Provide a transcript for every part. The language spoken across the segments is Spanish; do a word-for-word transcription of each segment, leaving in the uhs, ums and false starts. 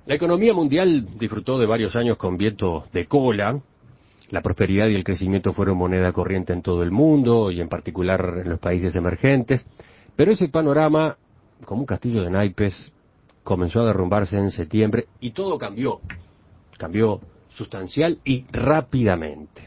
La economía mundial disfrutó de varios años con viento de cola. La prosperidad y el crecimiento fueron moneda corriente en todo el mundo y en particular en los países emergentes. Pero ese panorama, como un castillo de naipes, comenzó a derrumbarse en septiembre y todo cambió. Cambió sustancial y rápidamente.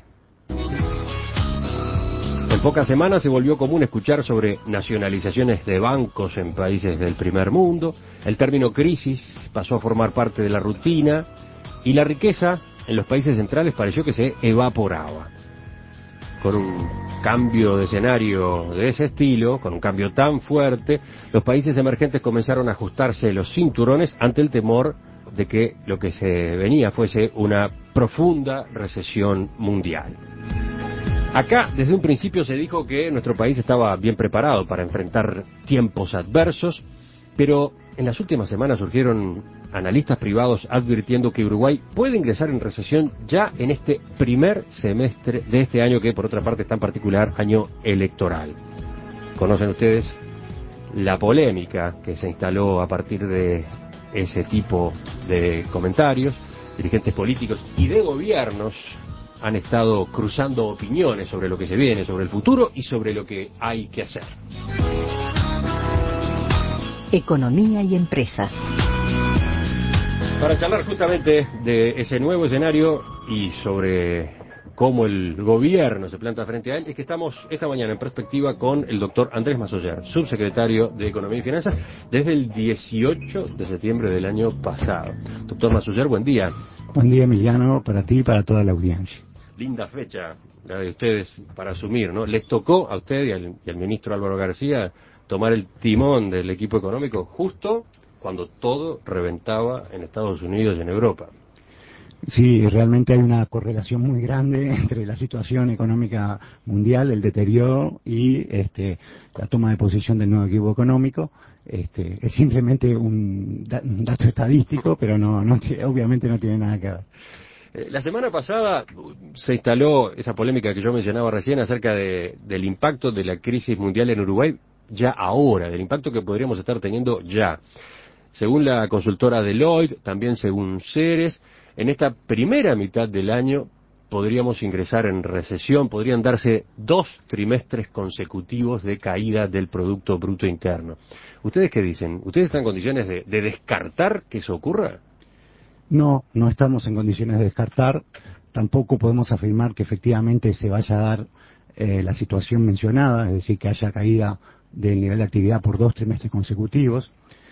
En pocas semanas se volvió común escuchar sobre nacionalizaciones de bancos en países del primer mundo, el término crisis pasó a formar parte de la rutina y la riqueza en los países centrales pareció que se evaporaba. Con un cambio de escenario de ese estilo, con un cambio tan fuerte, los países emergentes comenzaron a ajustarse los cinturones ante el temor de que lo que se venía fuese una profunda recesión mundial. Acá, desde un principio se dijo que nuestro país estaba bien preparado para enfrentar tiempos adversos, pero en las últimas semanas surgieron analistas privados advirtiendo que Uruguay puede ingresar en recesión ya en este primer semestre de este año, que por otra parte es tan particular, año electoral. ¿Conocen ustedes la polémica que se instaló a partir de ese tipo de comentarios? Dirigentes políticos y de gobiernos han estado cruzando opiniones sobre lo que se viene, sobre el futuro y sobre lo que hay que hacer. Economía y empresas. Para charlar justamente de ese nuevo escenario y sobre cómo el gobierno se planta frente a él, es que estamos esta mañana en perspectiva con el doctor Andrés Massoyer, subsecretario de Economía y Finanzas, desde el dieciocho de septiembre del año pasado. Doctor Massoyer, buen día. Buen día, Emiliano, para ti y para toda la audiencia. Linda fecha la de ustedes para asumir, ¿no? Les tocó a usted y al, y al ministro Álvaro García tomar el timón del equipo económico justo cuando todo reventaba en Estados Unidos y en Europa. Sí, realmente hay una correlación muy grande entre la situación económica mundial, el deterioro y este, la toma de posición del nuevo equipo económico. Este, es simplemente un, da, un dato estadístico, pero no, no, obviamente no tiene nada que ver. La semana pasada se instaló esa polémica que yo mencionaba recién acerca de, del impacto de la crisis mundial en Uruguay ya ahora, del impacto que podríamos estar teniendo ya. Según la consultora Deloitte, también según Ceres, en esta primera mitad del año podríamos ingresar en recesión, podrían darse dos trimestres consecutivos de caída del Producto Bruto Interno. ¿Ustedes qué dicen? ¿Ustedes están en condiciones de, de descartar que eso ocurra? No, no estamos en condiciones de descartar, tampoco podemos afirmar que efectivamente se vaya a dar eh, la situación mencionada, es decir, que haya caída del nivel de actividad por dos trimestres consecutivos.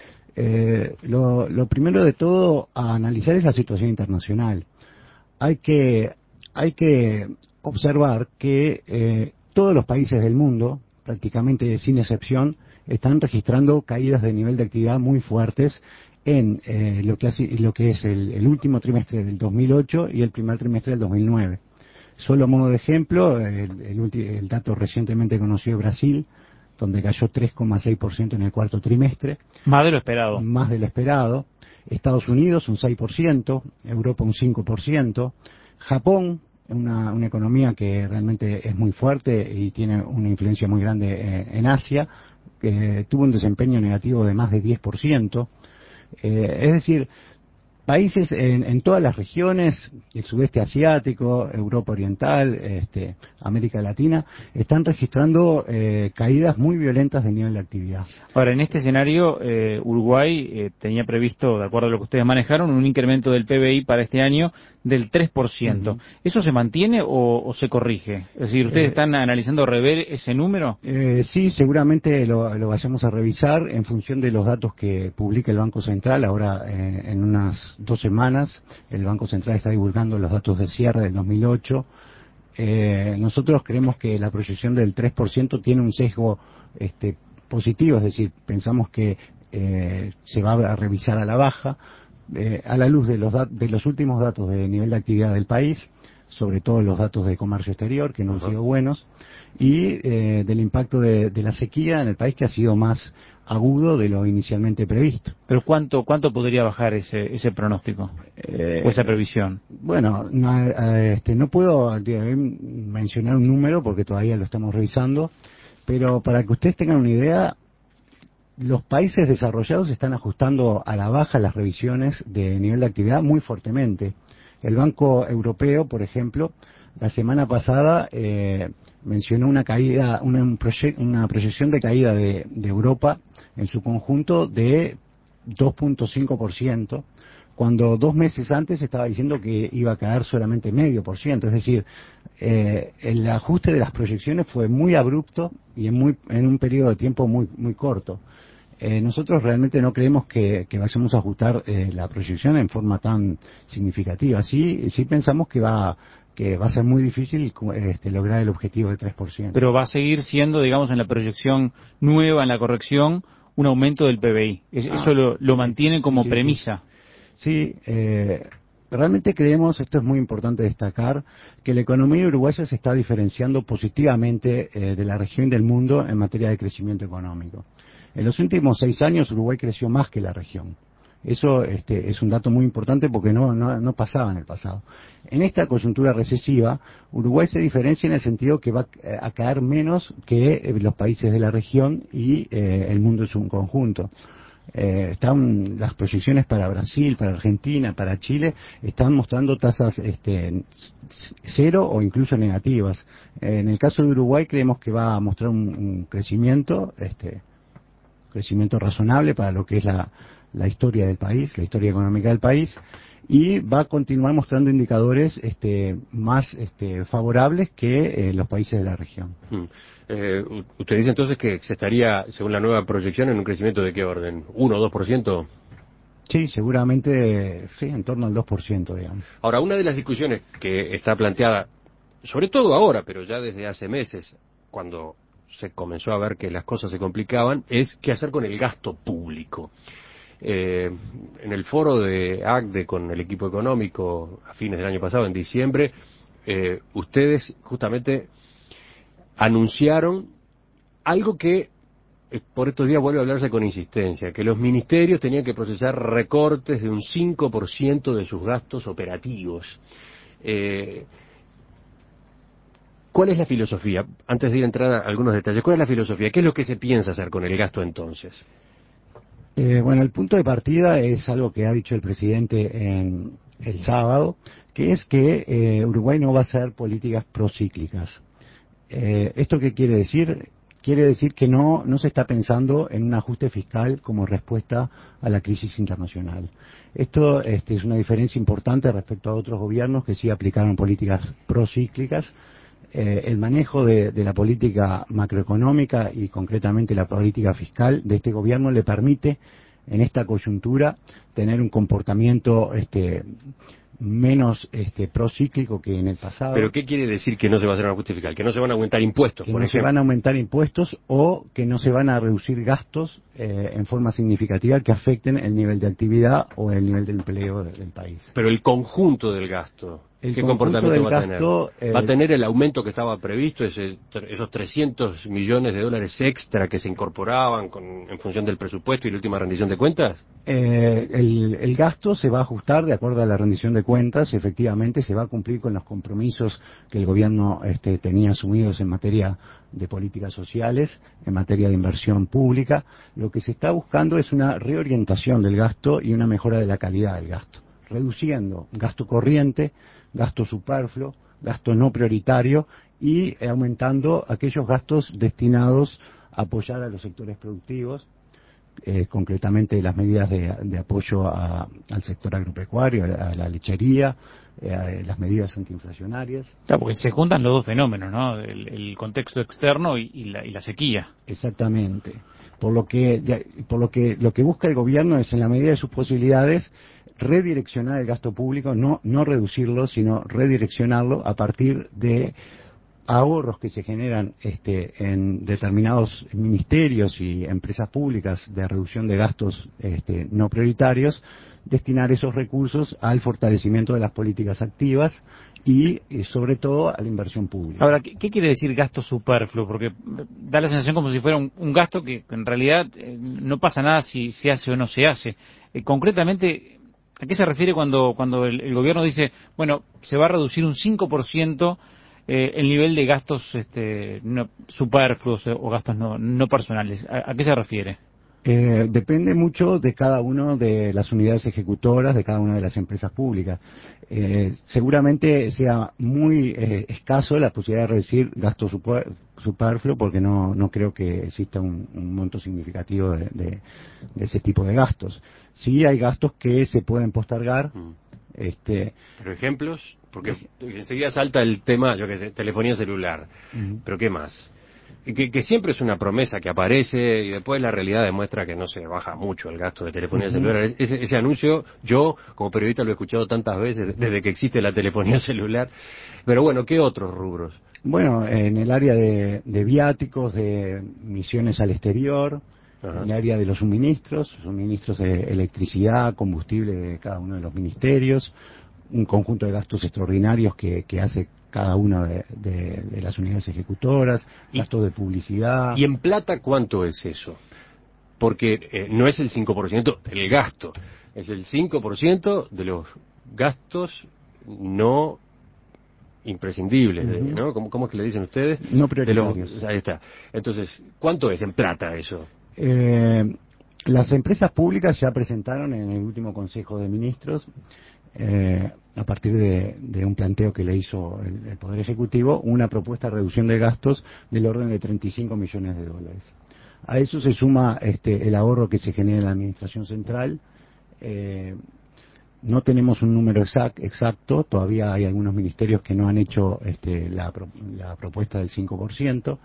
Eh, lo, lo primero de todo a analizar es la situación internacional. Hay que, hay que observar que eh, todos los países del mundo, prácticamente sin excepción, están registrando caídas de nivel de actividad muy fuertes en eh, lo que hace, lo que es el, el último trimestre del dos mil ocho y el primer trimestre del dos mil nueve. Solo a modo de ejemplo, el, el, ulti, el dato recientemente conocido de Brasil, donde cayó tres coma seis por ciento en el cuarto trimestre. Más de lo esperado. Más de lo esperado. Estados Unidos un seis por ciento, Europa un cinco por ciento, Japón, una, una economía que realmente es muy fuerte y tiene una influencia muy grande eh, en Asia, que tuvo un desempeño negativo de más de diez por ciento. Eh, es decir, países en, en todas las regiones, el sudeste asiático, Europa Oriental, este, América Latina, están registrando eh, caídas muy violentas del nivel de actividad. Ahora, en este escenario, eh, Uruguay eh, tenía previsto, de acuerdo a lo que ustedes manejaron, un incremento del P B I para este año del tres por ciento. Uh-huh. ¿Eso se mantiene o, o se corrige? Es decir, ¿ustedes eh, están analizando rever ese número? Eh, sí, seguramente lo, lo vayamos a revisar en función de los datos que publica el Banco Central. Ahora, eh, en unas dos semanas, el Banco Central está divulgando los datos de cierre del dos mil ocho. Eh, nosotros creemos que la proyección del tres por ciento tiene un sesgo este, positivo, es decir, pensamos que eh, se va a revisar a la baja, eh, a la luz de los, dat- de los últimos datos de nivel de actividad del país, sobre todo los datos de comercio exterior, que no han sido buenos, y eh, del impacto de, de la sequía en el país, que ha sido más agudo de lo inicialmente previsto. ¿Pero cuánto cuánto podría bajar ese ese pronóstico eh, o esa previsión? Bueno, no, este, no puedo al día de hoy mencionar un número porque todavía lo estamos revisando, pero para que ustedes tengan una idea, los países desarrollados están ajustando a la baja las revisiones de nivel de actividad muy fuertemente. El Banco Europeo, por ejemplo, la semana pasada eh, mencionó una caída, una, un proye- una proyección de caída de, de Europa en su conjunto de dos punto cinco por ciento, cuando dos meses antes estaba diciendo que iba a caer solamente medio por ciento. Es decir, eh, el ajuste de las proyecciones fue muy abrupto y en, muy, en un periodo de tiempo muy, muy corto. Eh, nosotros realmente no creemos que, que vayamos a ajustar eh, la proyección en forma tan significativa. Sí, sí pensamos que va que va a ser muy difícil este, lograr el objetivo de tres por ciento. Pero va a seguir siendo, digamos, en la proyección nueva, en la corrección, un aumento del P B I. Es, Ah, eso lo, lo sí, mantienen como sí, sí, premisa. Sí, eh, realmente creemos, esto es muy importante destacar, que la economía uruguaya se está diferenciando positivamente eh, de la región y del mundo en materia de crecimiento económico. En los últimos seis años Uruguay creció más que la región. Eso este, es un dato muy importante porque no, no, no pasaba en el pasado. En esta coyuntura recesiva, Uruguay se diferencia en el sentido que va a caer menos que eh, los países de la región y eh, el mundo en su conjunto. Eh, están las proyecciones para Brasil, para Argentina, para Chile, están mostrando tasas este, cero o incluso negativas. Eh, en el caso de Uruguay creemos que va a mostrar un, un crecimiento, este, crecimiento razonable para lo que es la, la historia del país, la historia económica del país, y va a continuar mostrando indicadores este, más este, favorables que eh, los países de la región. Mm. Eh, usted dice entonces que se estaría, según la nueva proyección, en un crecimiento de qué orden, ¿uno o dos por ciento? Sí, seguramente, sí, en torno al dos por ciento, digamos. Ahora, una de las discusiones que está planteada, sobre todo ahora, pero ya desde hace meses, cuando se comenzó a ver que las cosas se complicaban, es qué hacer con el gasto público. Eh, en el foro de A C D E con el equipo económico a fines del año pasado, en diciembre, eh, ustedes justamente anunciaron algo que eh, por estos días vuelve a hablarse con insistencia, que los ministerios tenían que procesar recortes de un cinco por ciento de sus gastos operativos. Eh, ¿Cuál es la filosofía? Antes de ir a entrar a algunos detalles, ¿cuál es la filosofía? ¿Qué es lo que se piensa hacer con el gasto entonces? Eh, bueno, el punto de partida es algo que ha dicho el presidente en el sábado, que es que eh, Uruguay no va a hacer políticas procíclicas. Eh, ¿Esto qué quiere decir? Quiere decir que no, no se está pensando en un ajuste fiscal como respuesta a la crisis internacional. Esto este, es una diferencia importante respecto a otros gobiernos que sí aplicaron políticas procíclicas. Eh, el manejo de, de la política macroeconómica y concretamente la política fiscal de este gobierno le permite en esta coyuntura tener un comportamiento este, menos este, procíclico que en el pasado. ¿Pero qué quiere decir que no se va a hacer un ajuste fiscal? ¿Que no se van a aumentar impuestos, que por no ejemplo? se van a aumentar impuestos o que no se van a reducir gastos eh, en forma significativa que afecten el nivel de actividad o el nivel de empleo del, del país. Pero el conjunto del gasto, El ¿qué conjunto comportamiento del va a gasto, tener? eh, ¿Va a tener el aumento que estaba previsto, ese, esos trescientos millones de dólares extra que se incorporaban con, en función del presupuesto y la última rendición de cuentas? Eh, el, el gasto se va a ajustar de acuerdo a la rendición de cuentas, efectivamente se va a cumplir con los compromisos que el gobierno este, tenía asumidos en materia de políticas sociales, en materia de inversión pública. Lo que se está buscando es una reorientación del gasto y una mejora de la calidad del gasto, reduciendo gasto corriente, gasto superfluo, gasto no prioritario y aumentando aquellos gastos destinados a apoyar a los sectores productivos. Eh, concretamente las medidas de, de apoyo a, al sector agropecuario, a, a la lechería, eh, a las medidas antiinflacionarias. Claro, porque se juntan los dos fenómenos, ¿no? El, el contexto externo y, y, la, y la sequía. Exactamente. Por lo que, de, por lo que lo que busca el gobierno es, en la medida de sus posibilidades, redireccionar el gasto público, no, no reducirlo, sino redireccionarlo a partir de ahorros que se generan este, en determinados ministerios y empresas públicas de reducción de gastos este, no prioritarios, destinar esos recursos al fortalecimiento de las políticas activas y, y sobre todo a la inversión pública. Ahora, ¿qué, qué quiere decir gasto superfluo? Porque da la sensación como si fuera un, un gasto que en realidad eh, no pasa nada si se hace o no se hace. Eh, concretamente, ¿a qué se refiere cuando, cuando el, el gobierno dice, bueno, se va a reducir un cinco por ciento Eh, el nivel de gastos este, no, superfluos o gastos no, no personales? ¿A, ¿A qué se refiere? Eh, depende mucho de cada una de las unidades ejecutoras, de cada una de las empresas públicas. Eh, seguramente sea muy eh, escaso la posibilidad de reducir gasto super, superfluo, porque no, no creo que exista un, un monto significativo de, de, de ese tipo de gastos. Sí hay gastos que se pueden postergar. Mm. Este, ¿Pero ejemplos? Porque enseguida salta el tema, yo qué sé, telefonía celular. Uh-huh. ¿Pero qué más? Que, que siempre es una promesa que aparece y después la realidad demuestra que no se baja mucho el gasto de telefonía uh-huh. celular. Ese, ese anuncio, yo como periodista lo he escuchado tantas veces desde que existe la telefonía celular. Pero bueno, ¿qué otros rubros? Bueno, en el área de, de viáticos, de misiones al exterior, Ajá. en el área de los suministros, suministros de electricidad, combustible de cada uno de los ministerios, un conjunto de gastos extraordinarios que, que hace cada una de, de, de las unidades ejecutoras, gastos de publicidad. ¿Y en plata cuánto es eso? Porque eh, no es el cinco por ciento del gasto, es el cinco por ciento de los gastos no imprescindibles, uh-huh. ¿no? ¿Cómo, ¿Cómo es que le dicen ustedes? No prioritarios. De los, ahí está. Entonces, ¿cuánto es en plata eso? Eh, las empresas públicas ya presentaron en el último Consejo de Ministros, eh, a partir de, de un planteo que le hizo el, el Poder Ejecutivo, una propuesta de reducción de gastos del orden de treinta y cinco millones de dólares. A eso se suma este, el ahorro que se genera en la Administración Central. Eh, no tenemos un número exact, exacto, todavía hay algunos ministerios que no han hecho este, la, la propuesta del cinco por ciento.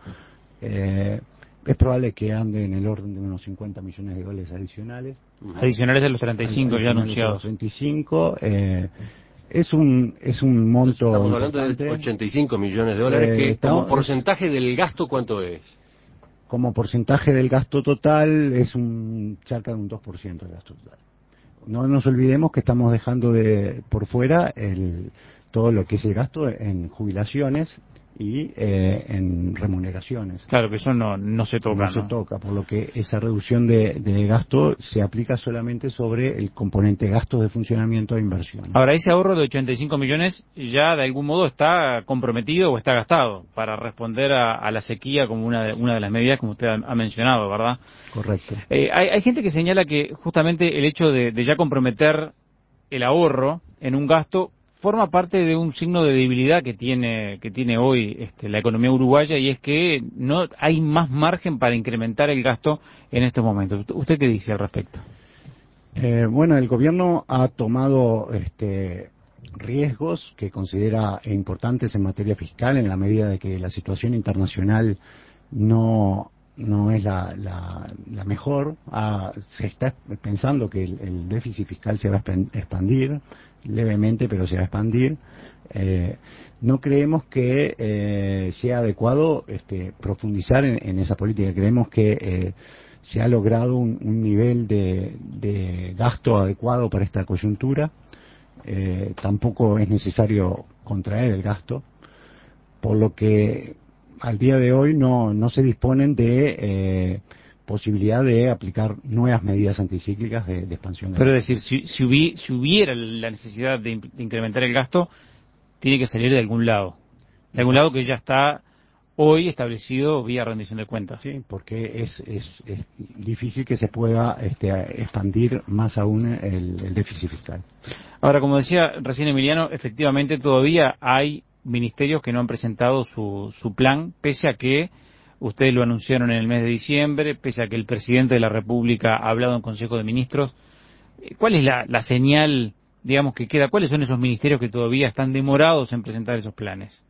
Eh, es probable que ande en el orden de unos cincuenta millones de dólares adicionales. Adicionales de los treinta y cinco ya anunciados. treinta y cinco, eh, es un es un monto Estamos importante. hablando de ochenta y cinco millones de dólares, eh, que estamos, como porcentaje es, del gasto, ¿cuánto es? Como porcentaje del gasto total es un cerca de un dos por ciento del gasto total. No nos olvidemos que estamos dejando de por fuera el todo lo que es el gasto en jubilaciones y eh, en remuneraciones. Claro, que eso no, no se toca. No, ¿no? se toca, por lo que esa reducción de, de gasto se aplica solamente sobre el componente gastos de funcionamiento e inversión. Ahora, ese ahorro de ochenta y cinco millones ya de algún modo está comprometido o está gastado para responder a, a la sequía como una de, una de las medidas como usted ha, ha mencionado, ¿verdad? Correcto. Eh, hay, hay gente que señala que justamente el hecho de, de ya comprometer el ahorro en un gasto forma parte de un signo de debilidad que tiene que tiene hoy este, la economía uruguaya, y es que no hay más margen para incrementar el gasto en estos momentos. ¿Usted qué dice al respecto? Eh, bueno, el gobierno ha tomado este, riesgos que considera importantes en materia fiscal en la medida de que la situación internacional no no es la, la, la mejor. Ah, se está pensando que el, el déficit fiscal se va a expandir levemente, pero se va a expandir. Eh, no creemos que eh, sea adecuado este, profundizar en, en esa política. Creemos que eh, se ha logrado un, un nivel de, de gasto adecuado para esta coyuntura. Eh, tampoco es necesario contraer el gasto, por lo que al día de hoy no, no se disponen de eh, posibilidad de aplicar nuevas medidas anticíclicas de, de expansión. Pero es decir, si, si, hubi, si hubiera la necesidad de, de incrementar el gasto, tiene que salir de algún lado. De algún lado que ya está hoy establecido vía rendición de cuentas. Sí, porque es, es, es difícil que se pueda este, expandir más aún el, el déficit fiscal. Ahora, como decía recién Emiliano, efectivamente todavía hay ministerios que no han presentado su, su plan, pese a que ustedes lo anunciaron en el mes de diciembre, pese a que el presidente de la República ha hablado en Consejo de Ministros. ¿Cuál es la, la señal, digamos, que queda? ¿Cuáles son esos ministerios que todavía están demorados en presentar esos planes?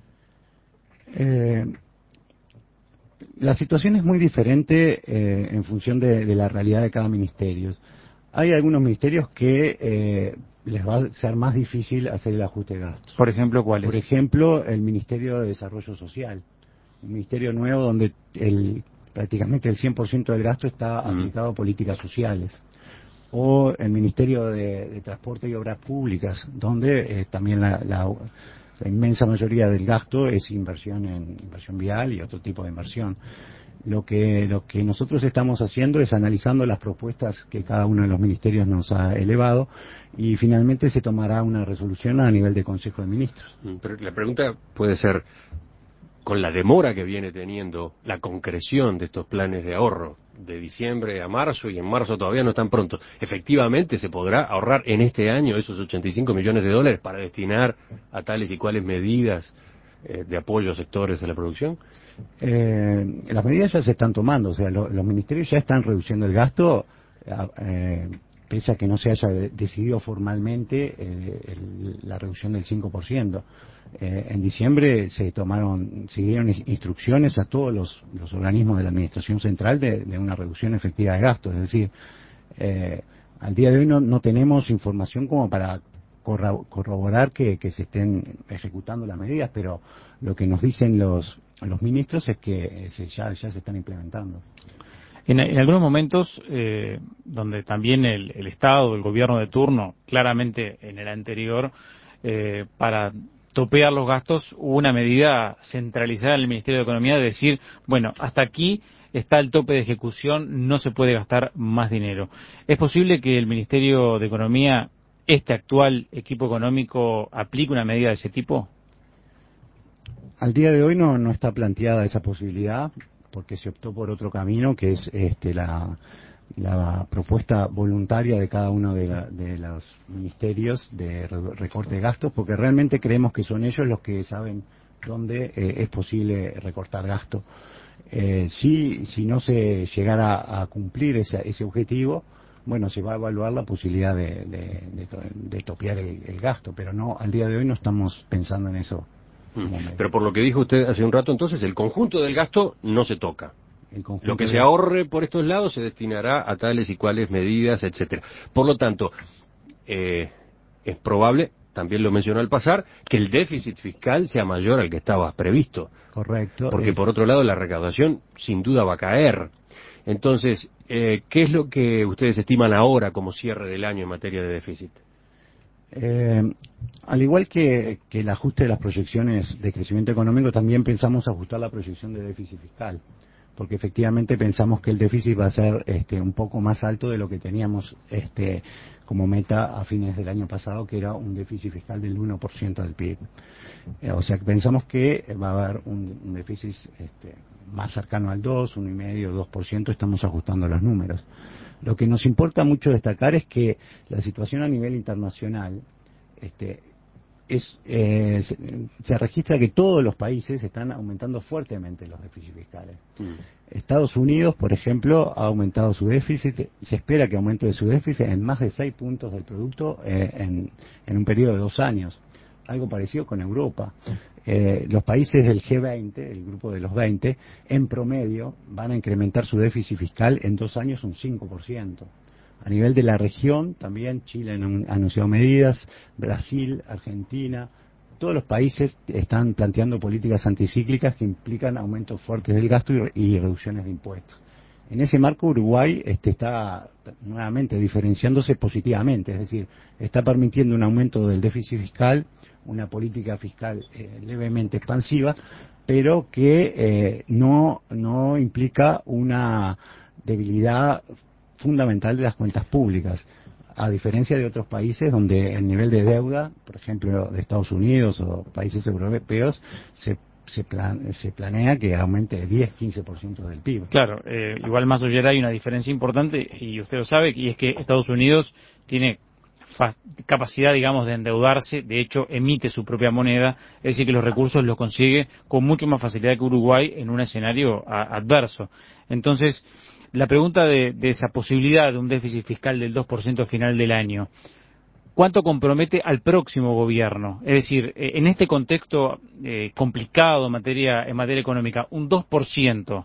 Eh, la situación es muy diferente eh, en función de, de la realidad de cada ministerio. Hay algunos ministerios que eh, les va a ser más difícil hacer el ajuste de gastos. Por ejemplo, ¿cuáles? Por ejemplo, el Ministerio de Desarrollo Social, un ministerio nuevo donde el, prácticamente el cien por ciento del gasto está mm. aplicado a políticas sociales. O el Ministerio de, de Transporte y Obras Públicas, donde eh, también la, la, la inmensa mayoría del gasto es inversión en inversión vial y otro tipo de inversión. Lo que, lo que nosotros estamos haciendo es analizando las propuestas que cada uno de los ministerios nos ha elevado y finalmente se tomará una resolución a nivel de Consejo de Ministros. Pero la pregunta puede ser, con la demora que viene teniendo la concreción de estos planes de ahorro de diciembre a marzo, y en marzo todavía no están prontos, efectivamente se podrá ahorrar en este año esos ochenta y cinco millones de dólares para destinar a tales y cuales medidas eh, de apoyo a sectores de la producción? Eh, las medidas ya se están tomando, o sea, lo, los ministerios ya están reduciendo el gasto, eh, pese a que no se haya de, decidido formalmente eh, el, la reducción del cinco por ciento. Eh, en diciembre se tomaron, se dieron instrucciones a todos los, los organismos de la Administración Central de, de una reducción efectiva de gastos, es decir, eh, al día de hoy no, no tenemos información como para corroborar que, que se estén ejecutando las medidas, pero lo que nos dicen los los ministros es que se, ya, ya se están implementando. En, en algunos momentos, eh, donde también el, el Estado, el gobierno de turno, claramente en el anterior, eh, para topear los gastos, hubo una medida centralizada en el Ministerio de Economía de decir, bueno, hasta aquí está el tope de ejecución, no se puede gastar más dinero. ¿Es posible que el Ministerio de Economía, este actual equipo económico, aplique una medida de ese tipo? Al día de hoy no, no está planteada esa posibilidad, porque se optó por otro camino, que es este, la, la propuesta voluntaria de cada uno de, la, de los ministerios de recorte de gastos, porque realmente creemos que son ellos los que saben dónde eh, es posible recortar gasto. Eh, si, si no se llegara a cumplir ese, ese objetivo, bueno, se va a evaluar la posibilidad de, de, de, de topear el, el gasto, pero no, al día de hoy no estamos pensando en eso. Pero por lo que dijo usted hace un rato, entonces, el conjunto del gasto no se toca. Lo que se de... ahorre por estos lados se destinará a tales y cuales medidas, etcétera. Por lo tanto, eh, es probable, también lo mencionó al pasar, que el déficit fiscal sea mayor al que estaba previsto. Correcto. Porque es... por otro lado la recaudación sin duda va a caer. Entonces, eh, ¿qué es lo que ustedes estiman ahora como cierre del año en materia de déficit? Eh, al igual que, que el ajuste de las proyecciones de crecimiento económico, también pensamos ajustar la proyección de déficit fiscal, porque efectivamente pensamos que el déficit va a ser este, un poco más alto de lo que teníamos este, como meta a fines del año pasado, que era un déficit fiscal del uno por ciento del P I B. Eh, o sea que pensamos que va a haber un, un déficit este, más cercano al dos, uno coma cinco, dos por ciento, estamos ajustando los números. Lo que nos importa mucho destacar es que la situación a nivel internacional este, es, eh, se, se registra que todos los países están aumentando fuertemente los déficits fiscales. Mm. Estados Unidos, por ejemplo, ha aumentado su déficit, se espera que aumente su déficit en más de seis puntos del producto eh, en, en un periodo de dos años. Algo parecido con Europa. Eh, los países del G veinte, el grupo de los veinte, en promedio van a incrementar su déficit fiscal en dos años un cinco por ciento. A nivel de la región, también Chile ha anunciado medidas, Brasil, Argentina, todos los países están planteando políticas anticíclicas que implican aumentos fuertes del gasto y, y reducciones de impuestos. En ese marco, Uruguay este, está nuevamente diferenciándose positivamente, es decir, está permitiendo un aumento del déficit fiscal, una política fiscal eh, levemente expansiva, pero que eh, no, no implica una debilidad fundamental de las cuentas públicas, a diferencia de otros países donde el nivel de deuda, por ejemplo, de Estados Unidos o países europeos, se Se, plan, se planea que aumente de diez a quince por ciento del P I B. Claro, eh, igual más allá hay una diferencia importante, y usted lo sabe, y es que Estados Unidos tiene capacidad, digamos, de endeudarse, de hecho emite su propia moneda, es decir, que los recursos los consigue con mucho más facilidad que Uruguay en un escenario a, adverso. Entonces, la pregunta de, de esa posibilidad de un déficit fiscal del dos por ciento al final del año, ¿cuánto compromete al próximo gobierno? Es decir, eh, en este contexto eh, complicado en materia, en materia económica, un dos por ciento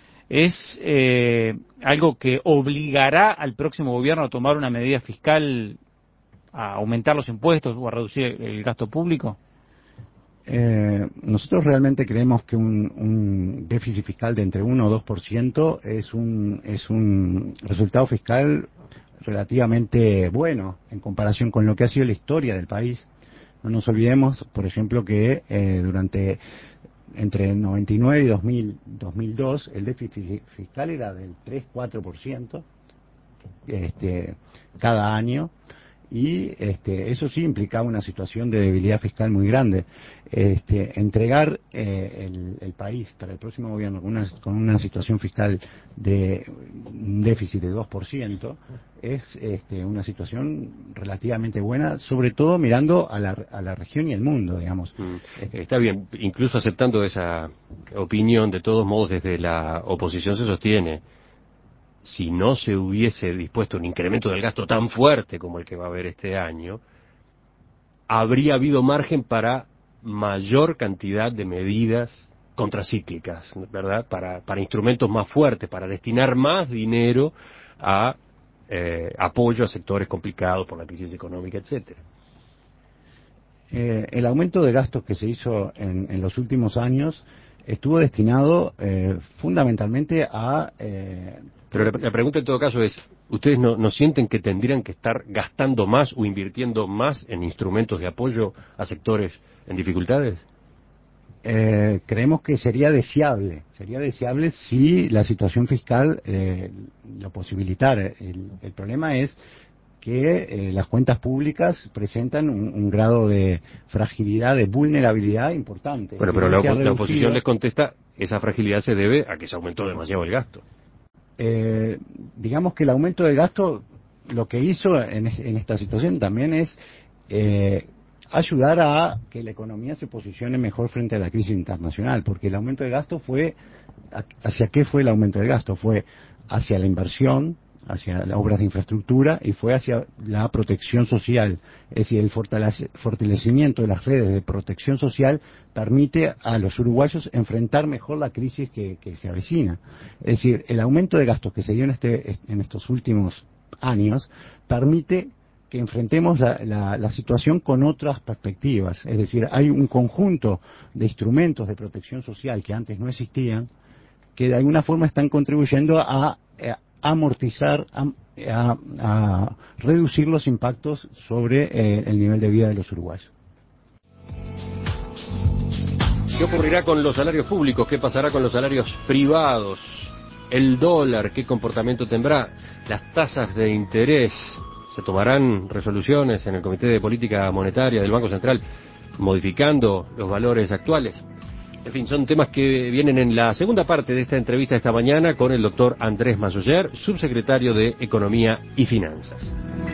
es eh, algo que obligará al próximo gobierno a tomar una medida fiscal, a aumentar los impuestos o a reducir el, el gasto público. Eh, nosotros realmente creemos que un, un déficit fiscal de entre uno o dos por ciento es un, es un resultado fiscal relativamente bueno en comparación con lo que ha sido la historia del país. No nos olvidemos, por ejemplo, que eh, durante entre el noventa y nueve y dos mil, dos mil dos el déficit fiscal era del tres a cuatro por ciento este, cada año, y este, eso sí implicaba una situación de debilidad fiscal muy grande. Este, entregar eh, el, el país para el próximo gobierno con una, con una situación fiscal de un déficit de dos por ciento es este, una situación relativamente buena, sobre todo mirando a la, a la región y el mundo, digamos. Mm. Está bien, incluso aceptando esa opinión, de todos modos desde la oposición se sostiene, si no se hubiese dispuesto un incremento del gasto tan fuerte como el que va a haber este año, habría habido margen para mayor cantidad de medidas contracíclicas, ¿verdad? Para, para instrumentos más fuertes, para destinar más dinero a eh, apoyo a sectores complicados por la crisis económica, etcétera. Eh, el aumento de gastos que se hizo en, en los últimos años estuvo destinado eh, fundamentalmente a... Eh, Pero la, la pregunta en todo caso es, ¿ustedes no, no sienten que tendrían que estar gastando más o invirtiendo más en instrumentos de apoyo a sectores en dificultades? Eh, creemos que sería deseable, sería deseable si la situación fiscal eh, lo posibilitara. El, el problema es que eh, las cuentas públicas presentan un, un grado de fragilidad, de vulnerabilidad importante. Bueno, si pero la, se ha la oposición reducido, les contesta, esa fragilidad se debe a que se aumentó demasiado el gasto. Eh, digamos que el aumento del gasto lo que hizo en, en esta situación también es eh, ayudar a que la economía se posicione mejor frente a la crisis internacional, porque el aumento de gasto fue, ¿hacia qué fue el aumento del gasto? Fue hacia la inversión, hacia las obras de infraestructura y fue hacia la protección social. Es decir, el fortalecimiento de las redes de protección social permite a los uruguayos enfrentar mejor la crisis que, que se avecina. Es decir, el aumento de gastos que se dio en, este, en estos últimos años permite que enfrentemos la, la, la situación con otras perspectivas. Es decir, hay un conjunto de instrumentos de protección social que antes no existían, que de alguna forma están contribuyendo a, a amortizar, a, a, a reducir los impactos sobre eh, el nivel de vida de los uruguayos. ¿Qué ocurrirá con los salarios públicos? ¿Qué pasará con los salarios privados? ¿El dólar qué comportamiento tendrá? ¿Las tasas de interés? ¿Se tomarán resoluciones en el Comité de Política Monetaria del Banco Central modificando los valores actuales? En fin, son temas que vienen en la segunda parte de esta entrevista esta mañana con el doctor Andrés Massoyer, subsecretario de Economía y Finanzas.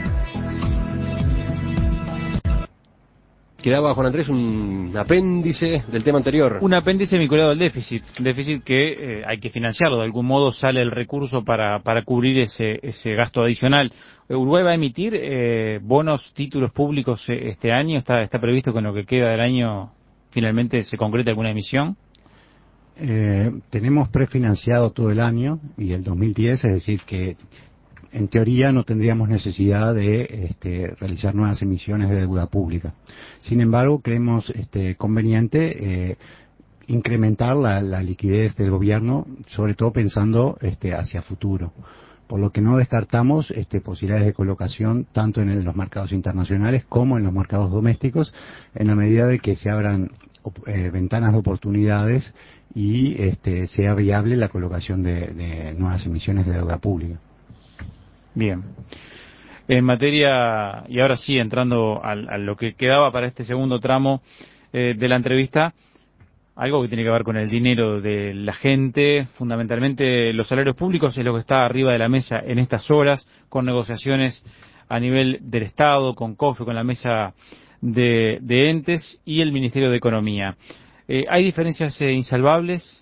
Quedaba, Juan Andrés, un apéndice del tema anterior. Un apéndice vinculado al déficit, déficit que eh, hay que financiarlo, de algún modo sale el recurso para, para cubrir ese, ese gasto adicional. ¿Uruguay va a emitir eh, bonos, títulos públicos este año? ¿Está, está previsto que en lo que queda del año finalmente se concrete alguna emisión? Eh, tenemos prefinanciado todo el año y el dos mil diez, es decir que en teoría no tendríamos necesidad de este, realizar nuevas emisiones de deuda pública. Sin embargo, creemos este, conveniente eh, incrementar la, la liquidez del gobierno, sobre todo pensando este, hacia futuro. Por lo que no descartamos este, posibilidades de colocación tanto en el, los mercados internacionales como en los mercados domésticos, en la medida de que se abran eh, ventanas de oportunidades y este, sea viable la colocación de, de nuevas emisiones de deuda pública. Bien. En materia, y ahora sí, entrando a, a lo que quedaba para este segundo tramo eh, de la entrevista, algo que tiene que ver con el dinero de la gente, fundamentalmente los salarios públicos es lo que está arriba de la mesa en estas horas, con negociaciones a nivel del Estado, con COFE, con la mesa de, de entes y el Ministerio de Economía. Eh, ¿Hay diferencias eh, insalvables?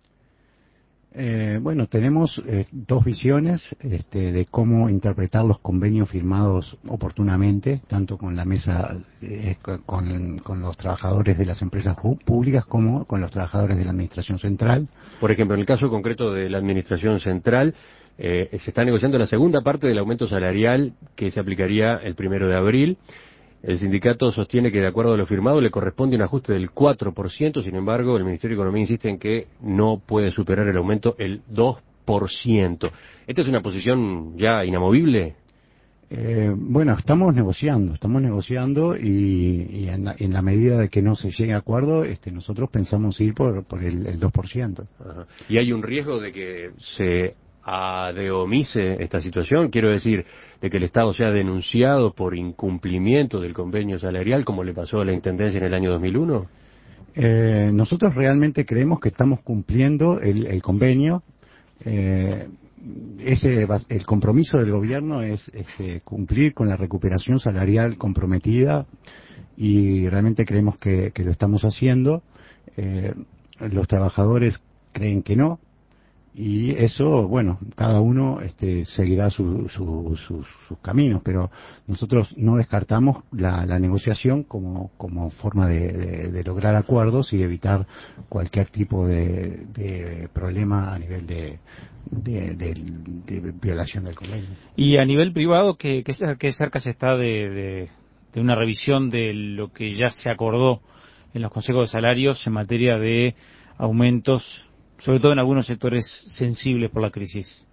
Eh, bueno, tenemos eh, dos visiones este, de cómo interpretar los convenios firmados oportunamente, tanto con la mesa, eh, con, con los trabajadores de las empresas públicas como con los trabajadores de la Administración Central. Por ejemplo, en el caso concreto de la Administración Central, eh, se está negociando la segunda parte del aumento salarial que se aplicaría el primero de abril. El sindicato sostiene que, de acuerdo a lo firmado, le corresponde un ajuste del cuatro por ciento, sin embargo, el Ministerio de Economía insiste en que no puede superar el aumento el dos por ciento. ¿Esta es una posición ya inamovible? Eh, bueno, estamos negociando, estamos negociando y, y en, la, en la medida de que no se llegue a acuerdo, este, nosotros pensamos ir por, por el, el dos por ciento. Ajá. ¿Y hay un riesgo de que se a Deomise esta situación? Quiero decir, de que el Estado sea denunciado por incumplimiento del convenio salarial, como le pasó a la Intendencia en el año dos mil uno. Eh, nosotros realmente creemos que estamos cumpliendo el, el convenio. Eh, ese el compromiso del gobierno es este, cumplir con la recuperación salarial comprometida y realmente creemos que, que lo estamos haciendo. Eh, los trabajadores creen que no y eso, bueno, cada uno este, seguirá su, su, su, sus caminos, pero nosotros no descartamos la, la negociación como, como forma de, de, de lograr acuerdos y evitar cualquier tipo de, de problema a nivel de, de, de, de violación del convenio. Y a nivel privado, ¿qué, qué, qué cerca se está de, de, de una revisión de lo que ya se acordó en los consejos de salarios en materia de aumentos, sobre todo en algunos sectores sensibles por la crisis?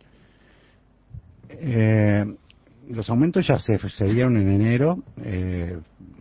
Eh, los aumentos ya se, se dieron en enero. Eh,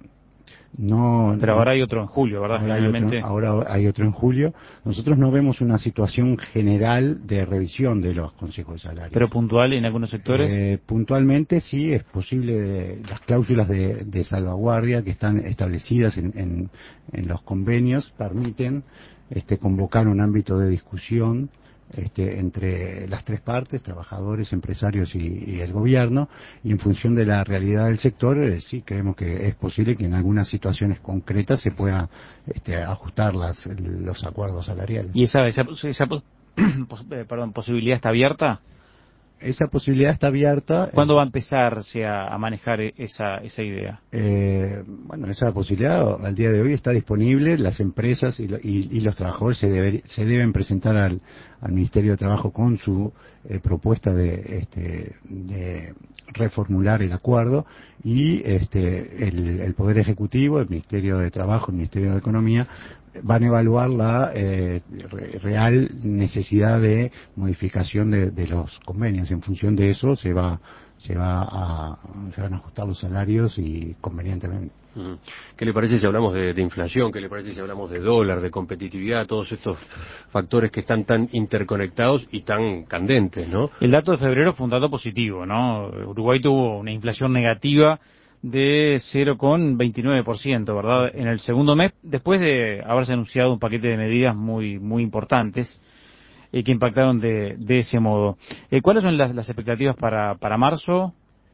no, Pero no, ahora hay otro en julio, ¿verdad? Ahora hay, otro, ahora hay otro en julio. Nosotros no vemos una situación general de revisión de los consejos de salarios. ¿Pero puntual en algunos sectores? Eh, puntualmente sí, es posible. De, las cláusulas de, de salvaguardia que están establecidas en, en, en los convenios permiten este, convocar un ámbito de discusión Este, entre las tres partes, trabajadores, empresarios y, y el gobierno, y en función de la realidad del sector, eh, sí creemos que es posible que en algunas situaciones concretas se pueda este, ajustar las, los acuerdos salariales. ¿Y esa, esa, esa perdón, posibilidad está abierta? Esa posibilidad está abierta. ¿Cuándo va a empezarse a, a manejar esa, esa idea? Eh, bueno, esa posibilidad al día de hoy está disponible. Las empresas y, y, y los trabajadores se, deber, se deben presentar al, al Ministerio de Trabajo con su eh, propuesta de, este, de reformular el acuerdo y este, el, el Poder Ejecutivo, el Ministerio de Trabajo, el Ministerio de Economía van a evaluar la eh, real necesidad de modificación de, de los convenios. En función de eso se va se va a se van a ajustar los salarios y convenientemente. ¿Qué le parece si hablamos de, de inflación? ¿Qué le parece si hablamos de dólar, de competitividad, todos estos factores que están tan interconectados y tan candentes, ¿no? El dato de febrero fue un dato positivo, ¿no? Uruguay tuvo una inflación negativa de cero coma veintinueve por ciento, ¿verdad? En el segundo mes, después de haberse anunciado un paquete de medidas muy muy importantes eh, que impactaron de, de ese modo. Eh, ¿Cuáles son las, las expectativas para, para marzo?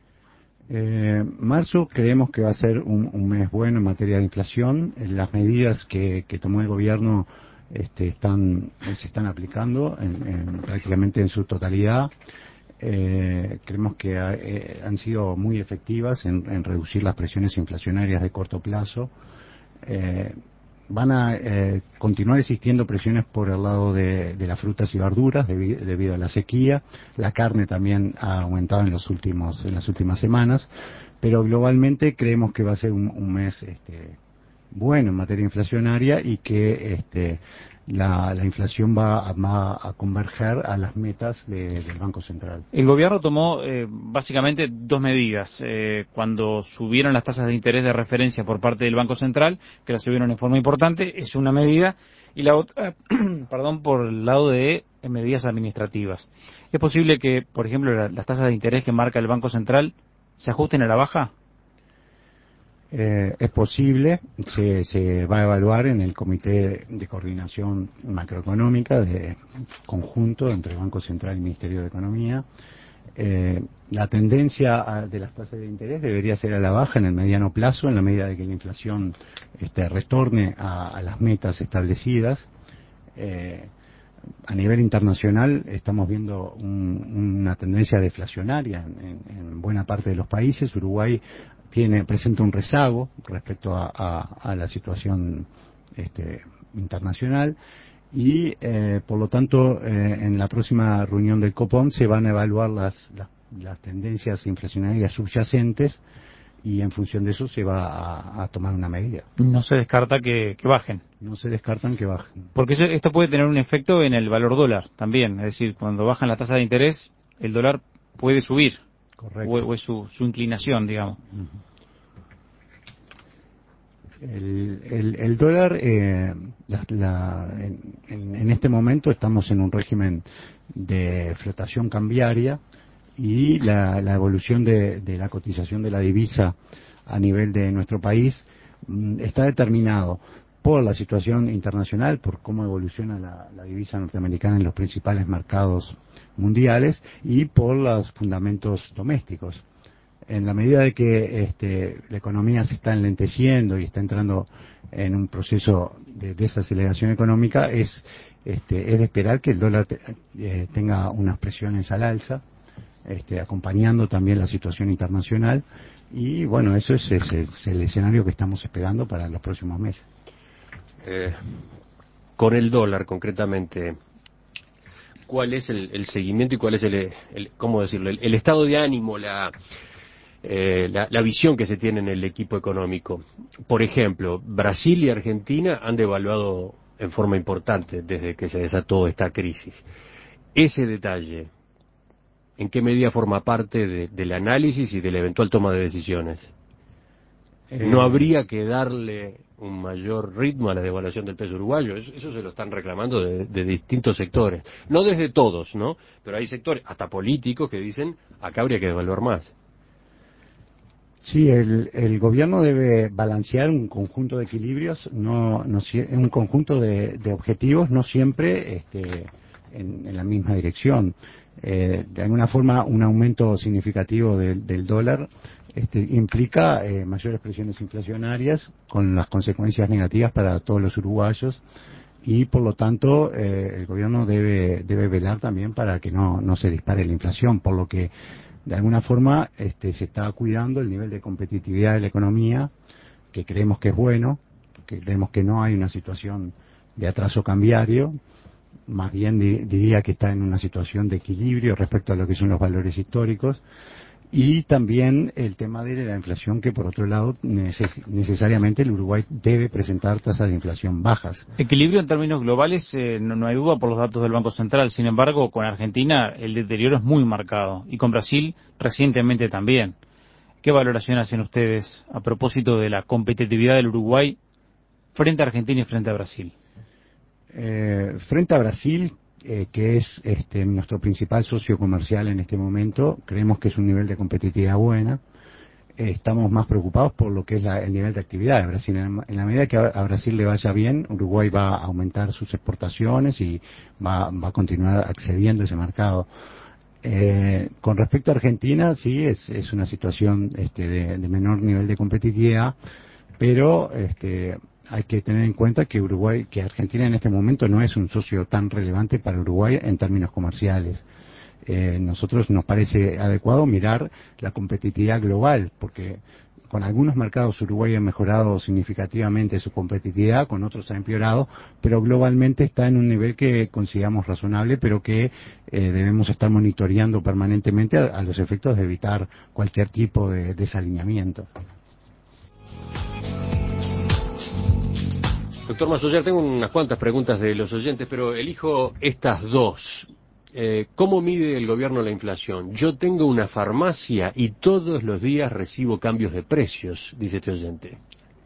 Eh, marzo creemos que va a ser un, un mes bueno en materia de inflación. Las medidas que, que tomó el gobierno este, están se están aplicando en, en, prácticamente en su totalidad. Eh, creemos que ha, eh, han sido muy efectivas en, en reducir las presiones inflacionarias de corto plazo. Eh, van a eh, continuar existiendo presiones por el lado de, de las frutas y verduras debi- debido a la sequía. La carne también ha aumentado en los últimos en las últimas semanas, pero globalmente creemos que va a ser un, un mes este, bueno en materia inflacionaria y que este, la, la inflación va a, va a converger a las metas de, del Banco Central. El gobierno tomó eh, básicamente dos medidas. Eh, cuando subieron las tasas de interés de referencia por parte del Banco Central, que las subieron en forma importante, es una medida, y la otra, perdón, por el lado de eh, medidas administrativas. ¿Es posible que, por ejemplo, la, las tasas de interés que marca el Banco Central se ajusten a la baja? Eh, es posible, se, se va a evaluar en el Comité de Coordinación Macroeconómica de conjunto entre el Banco Central y el Ministerio de Economía. Eh, la tendencia a, de las tasas de interés debería ser a la baja en el mediano plazo, en la medida de que la inflación este, retorne a, a las metas establecidas. Eh, a nivel internacional estamos viendo un, una tendencia deflacionaria en, en, en buena parte de los países. Uruguay tiene presenta un rezago respecto a, a, a la situación este, internacional y eh, por lo tanto eh, en la próxima reunión del Copom se van a evaluar las, las, las tendencias inflacionarias subyacentes y en función de eso se va a, a tomar una medida. No se descarta que, que bajen. No se descartan que bajen. Porque eso, esto puede tener un efecto en el valor dólar también. Es decir, cuando bajan la tasa de interés, el dólar puede subir. Correcto. O, o es su, su inclinación, digamos. Uh-huh. El, el, el dólar, eh, la, la, en, en este momento estamos en un régimen de flotación cambiaria y la, la evolución de, de la cotización de la divisa a nivel de nuestro país mm, está determinado por la situación internacional, por cómo evoluciona la, la divisa norteamericana en los principales mercados mundiales y por los fundamentos domésticos. En la medida de que este, la economía se está enlenteciendo y está entrando en un proceso de desaceleración económica, es, este, es de esperar que el dólar te, eh, tenga unas presiones al alza, este, acompañando también la situación internacional. Y bueno, eso es, es, es el escenario que estamos esperando para los próximos meses. Eh, con el dólar concretamente, ¿cuál es el, el seguimiento y cuál es el, el cómo decirlo, el, el estado de ánimo, la, eh, la, la visión que se tiene en el equipo económico? Por ejemplo, Brasil y Argentina han devaluado en forma importante desde que se desató esta crisis. Ese detalle, ¿en qué medida forma parte de, del análisis y de la eventual toma de decisiones? ¿No habría que darle un mayor ritmo a la devaluación del peso uruguayo? Eso, eso se lo están reclamando de, de distintos sectores. No desde todos, ¿no? Pero hay sectores, hasta políticos, que dicen, acá habría que devaluar más. Sí, el, el gobierno debe balancear un conjunto de equilibrios, no, no un conjunto de, de objetivos, no siempre este, en, en la misma dirección. Eh, de alguna forma, un aumento significativo de, del dólar este, implica eh, mayores presiones inflacionarias con las consecuencias negativas para todos los uruguayos y, por lo tanto, eh, el gobierno debe, debe velar también para que no, no se dispare la inflación, por lo que de alguna forma este, se está cuidando el nivel de competitividad de la economía, que creemos que es bueno, que creemos que no hay una situación de atraso cambiario, más bien di, diría que está en una situación de equilibrio respecto a lo que son los valores históricos, y también el tema de la inflación, que por otro lado neces necesariamente el Uruguay debe presentar tasas de inflación bajas. Equilibrio en términos globales, eh, no, no hay duda por los datos del Banco Central. Sin embargo, con Argentina el deterioro es muy marcado y con Brasil recientemente también. ¿Qué valoración hacen ustedes a propósito de la competitividad del Uruguay frente a Argentina y frente a Brasil? Eh, frente a Brasil, eh, que es este, nuestro principal socio comercial en este momento, creemos que es un nivel de competitividad buena. Eh, estamos más preocupados por lo que es la, el nivel de actividad de Brasil. En, en la medida que a, a Brasil le vaya bien, Uruguay va a aumentar sus exportaciones y va, va a continuar accediendo a ese mercado. Eh, con respecto a Argentina, sí, es, es una situación este, de, de menor nivel de competitividad, pero este, hay que tener en cuenta que Uruguay, que Argentina en este momento no es un socio tan relevante para Uruguay en términos comerciales. Eh, nosotros nos parece adecuado mirar la competitividad global, porque con algunos mercados Uruguay ha mejorado significativamente su competitividad, con otros ha empeorado, pero globalmente está en un nivel que consideramos razonable, pero que eh, debemos estar monitoreando permanentemente a, a los efectos de evitar cualquier tipo de desalineamiento. Doctor Massoyer, tengo unas cuantas preguntas de los oyentes, pero elijo estas dos. Eh, ¿Cómo mide el gobierno la inflación? Yo tengo una farmacia y todos los días recibo cambios de precios, dice este oyente.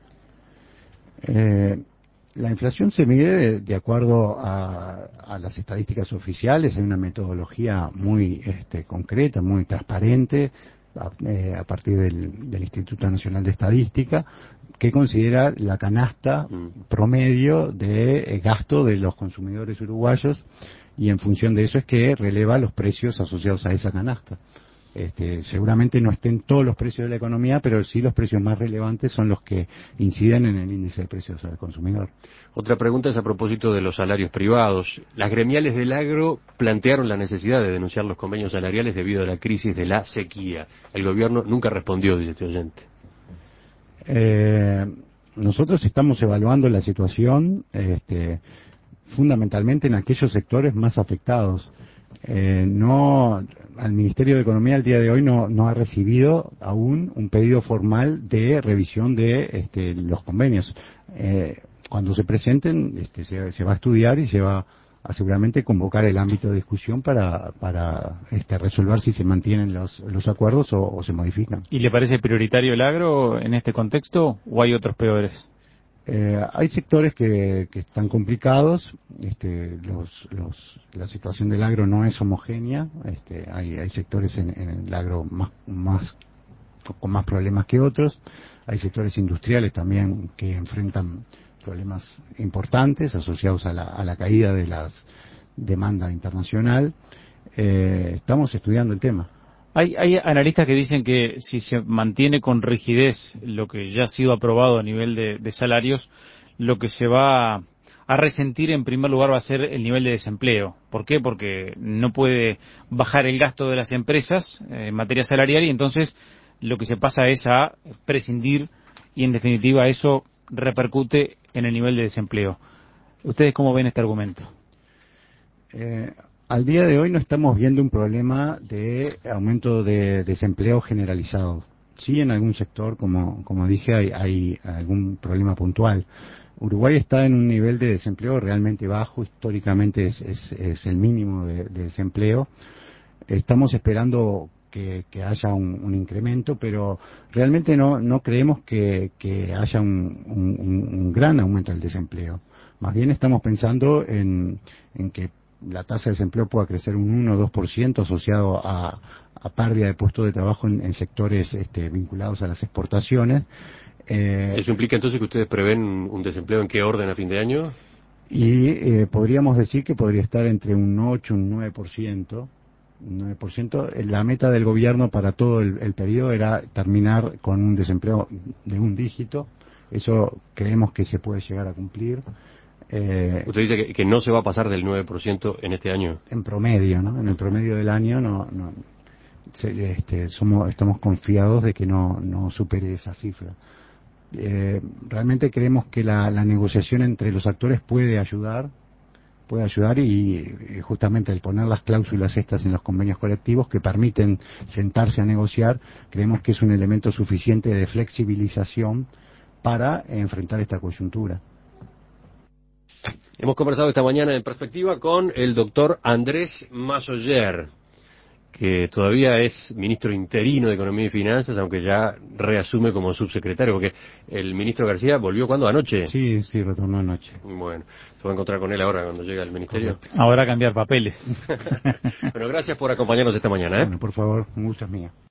Eh, la inflación se mide de, de acuerdo a, a las estadísticas oficiales. Hay una metodología muy este, concreta, muy transparente, a, eh, a partir del, del Instituto Nacional de Estadística, que considera la canasta mm. promedio de eh, gasto de los consumidores uruguayos, y en función de eso es que releva los precios asociados a esa canasta. Este, seguramente no estén todos los precios de la economía, pero sí los precios más relevantes son los que inciden en el índice de precios al consumidor. Otra pregunta es a propósito de los salarios privados. Las gremiales del agro plantearon la necesidad de denunciar los convenios salariales debido a la crisis de la sequía. El gobierno nunca respondió, dice este oyente. Eh, nosotros estamos evaluando la situación este, fundamentalmente en aquellos sectores más afectados. Eh, no, al Ministerio de Economía al día de hoy no, no ha recibido aún un pedido formal de revisión de este, los convenios. Eh, cuando se presenten, este, se, se va a estudiar y se va a seguramente convocar el ámbito de discusión para, para este, resolver si se mantienen los, los acuerdos o, o se modifican. ¿Y le parece prioritario el agro en este contexto o hay otros peores? Eh, hay sectores que, que están complicados, este, los, los, la situación del agro no es homogénea, este, hay, hay sectores en, en el agro más, más, con más problemas que otros, hay sectores industriales también que enfrentan problemas importantes asociados a la, a la caída de la demanda internacional. Eh, estamos estudiando el tema. Hay, hay analistas que dicen que si se mantiene con rigidez lo que ya ha sido aprobado a nivel de, de salarios, lo que se va a, a resentir en primer lugar va a ser el nivel de desempleo. ¿Por qué? Porque no puede bajar el gasto de las empresas eh, en materia salarial y entonces lo que se pasa es a prescindir y en definitiva eso repercute en el nivel de desempleo. ¿Ustedes cómo ven este argumento? Eh, Al día de hoy no estamos viendo un problema de aumento de desempleo generalizado. Sí, en algún sector, como, como dije, hay, hay algún problema puntual. Uruguay está en un nivel de desempleo realmente bajo, históricamente es, es, es el mínimo de, de desempleo. Estamos esperando que, que haya un, un incremento, pero realmente no, no creemos que, que haya un, un, un gran aumento del desempleo. Más bien estamos pensando en, en que la tasa de desempleo pueda crecer un uno o dos por ciento asociado a, a pérdida de puestos de trabajo en, en sectores este, vinculados a las exportaciones. Eh, ¿Eso implica entonces que ustedes prevén un desempleo en qué orden a fin de año? Y eh, podríamos decir que podría estar entre un ocho y un nueve por ciento. Un nueve por ciento. La meta del gobierno para todo el, el periodo era terminar con un desempleo de un dígito. Eso creemos que se puede llegar a cumplir. Eh, Usted dice que, que no se va a pasar del nueve por ciento en este año. En promedio, ¿no? En el promedio del año no, no se, este, somos, estamos confiados de que no, no supere esa cifra. Eh, realmente creemos que la, la negociación entre los actores puede ayudar, puede ayudar y, y justamente el poner las cláusulas estas en los convenios colectivos que permiten sentarse a negociar, creemos que es un elemento suficiente de flexibilización para enfrentar esta coyuntura. Hemos conversado esta mañana en Perspectiva con el doctor Andrés Massoyer, que todavía es ministro interino de Economía y Finanzas, aunque ya reasume como subsecretario, porque el ministro García volvió cuando anoche. Sí, sí, retornó anoche. Bueno, se va a encontrar con él ahora cuando llegue al ministerio. Ahora cambiar papeles. Bueno, gracias por acompañarnos esta mañana. ¿eh? Bueno, por favor, muchas mías.